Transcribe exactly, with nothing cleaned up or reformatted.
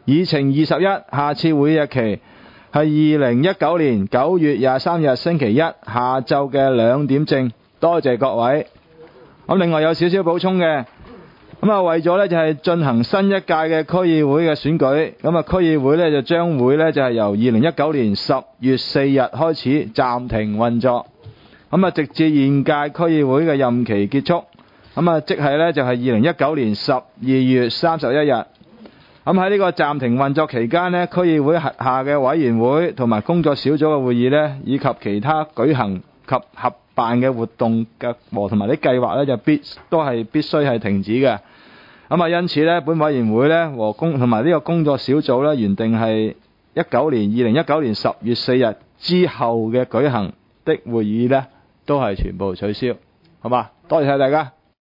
議程二十一，下次會議日期係二零一九年九月廿三日星期一下晝嘅兩點正。多謝各位。咁另外有少少補充嘅，咁啊為咗呢就係進行新一屆嘅區議會嘅選舉，咁啊區議會呢就將會呢就係由二零一九年十月四日開始暫停運作，咁啊直至現屆區議會嘅任期結束，咁啊即係呢就係二零一九年十二月三十一日。咁喺呢個暫停運作期間呢，區議會轄下嘅委員會同埋工作小組嘅會議呢，以及其他舉行及合辦嘅活動嘅和同埋啲計劃呢，就必都係必須係停止嘅。咁啊，因此呢，本委員會呢和工同埋呢個工作小組呢，原定係一九年二零一九年十月四日之後嘅舉行的會議呢，都係全部取消。好嘛，多謝晒大家。